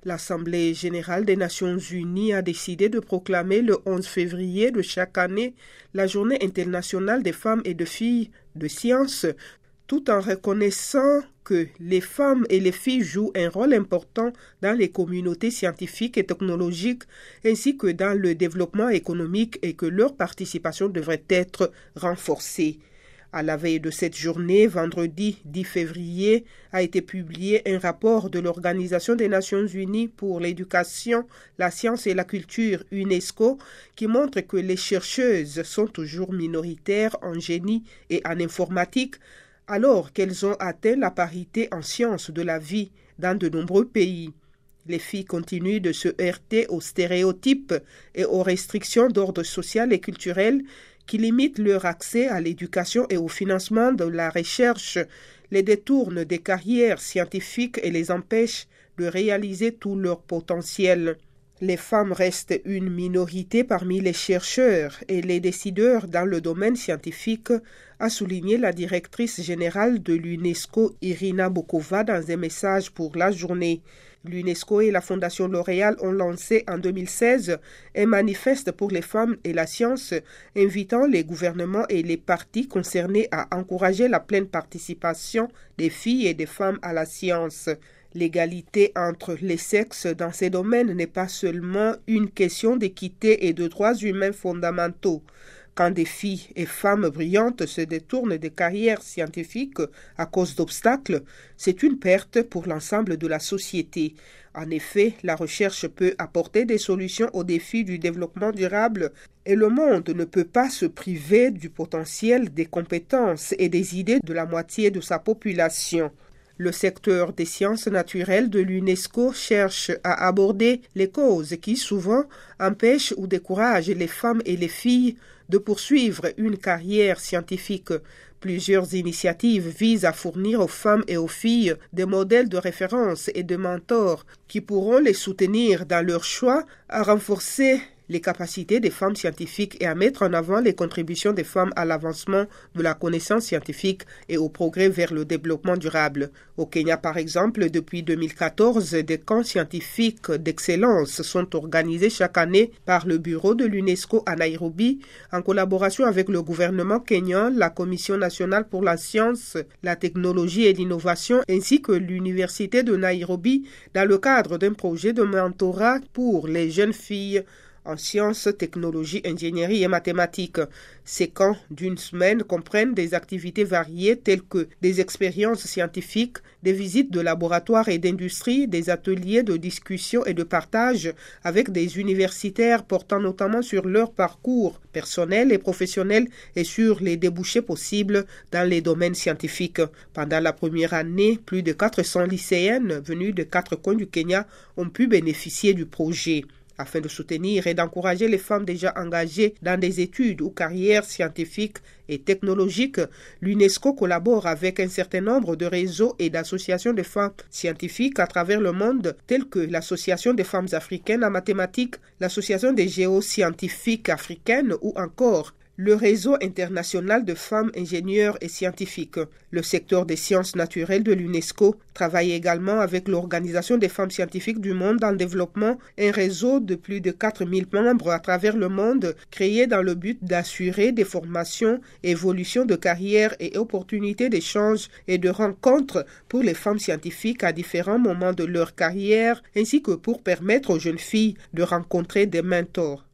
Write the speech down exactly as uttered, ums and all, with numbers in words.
L'Assemblée générale des Nations unies a décidé de proclamer le onze février de chaque année la Journée internationale des femmes et de filles de sciences, tout en reconnaissant que les femmes et les filles jouent un rôle important dans les communautés scientifiques et technologiques ainsi que dans le développement économique et que leur participation devrait être renforcée. À la veille de cette journée, vendredi dix février, a été publié un rapport de l'Organisation des Nations unies pour l'éducation, la science et la culture UNESCO qui montre que les chercheuses sont toujours minoritaires en génie et en informatique alors qu'elles ont atteint la parité en sciences de la vie dans de nombreux pays. Les filles continuent de se heurter aux stéréotypes et aux restrictions d'ordre social et culturel qui limitent leur accès à l'éducation et au financement de la recherche, les détournent des carrières scientifiques et les empêchent de réaliser tout leur potentiel. Les femmes restent une minorité parmi les chercheurs et les décideurs dans le domaine scientifique, a souligné la directrice générale de l'UNESCO, Irina Bokova, dans un message pour la journée. L'UNESCO et la Fondation L'Oréal ont lancé en deux mille seize un manifeste pour les femmes et la science, invitant les gouvernements et les partis concernés à encourager la pleine participation des filles et des femmes à la science. L'égalité entre les sexes dans ces domaines n'est pas seulement une question d'équité et de droits humains fondamentaux. Quand des filles et femmes brillantes se détournent des carrières scientifiques à cause d'obstacles, c'est une perte pour l'ensemble de la société. En effet, la recherche peut apporter des solutions aux défis du développement durable et le monde ne peut pas se priver du potentiel, des compétences et des idées de la moitié de sa population. Le secteur des sciences naturelles de l'UNESCO cherche à aborder les causes qui souvent empêchent ou découragent les femmes et les filles de poursuivre une carrière scientifique. Plusieurs initiatives visent à fournir aux femmes et aux filles des modèles de référence et de mentors qui pourront les soutenir dans leur choix, à renforcer les capacités des femmes scientifiques et à mettre en avant les contributions des femmes à l'avancement de la connaissance scientifique et au progrès vers le développement durable. Au Kenya, par exemple, depuis deux mille quatorze, des camps scientifiques d'excellence sont organisés chaque année par le bureau de l'UNESCO à Nairobi, en collaboration avec le gouvernement kenyan, la Commission nationale pour la science, la technologie et l'innovation, ainsi que l'Université de Nairobi, dans le cadre d'un projet de mentorat pour les jeunes filles en sciences, technologies, ingénierie et mathématiques. Ces camps d'une semaine comprennent des activités variées telles que des expériences scientifiques, des visites de laboratoires et d'industrie, des ateliers de discussion et de partage avec des universitaires portant notamment sur leur parcours personnel et professionnel et sur les débouchés possibles dans les domaines scientifiques. Pendant la première année, plus de quatre cents lycéennes venues de quatre coins du Kenya ont pu bénéficier du projet. Afin de soutenir et d'encourager les femmes déjà engagées dans des études ou carrières scientifiques et technologiques, l'UNESCO collabore avec un certain nombre de réseaux et d'associations de femmes scientifiques à travers le monde, telles que l'Association des femmes africaines en mathématiques, l'Association des géoscientifiques africaines ou encore le réseau international de femmes ingénieurs et scientifiques. Le secteur des sciences naturelles de l'UNESCO travaille également avec l'Organisation des femmes scientifiques du monde en développement, un réseau de plus de quatre mille membres à travers le monde, créé dans le but d'assurer des formations, évolutions de carrière et opportunités d'échange et de rencontres pour les femmes scientifiques à différents moments de leur carrière, ainsi que pour permettre aux jeunes filles de rencontrer des mentors.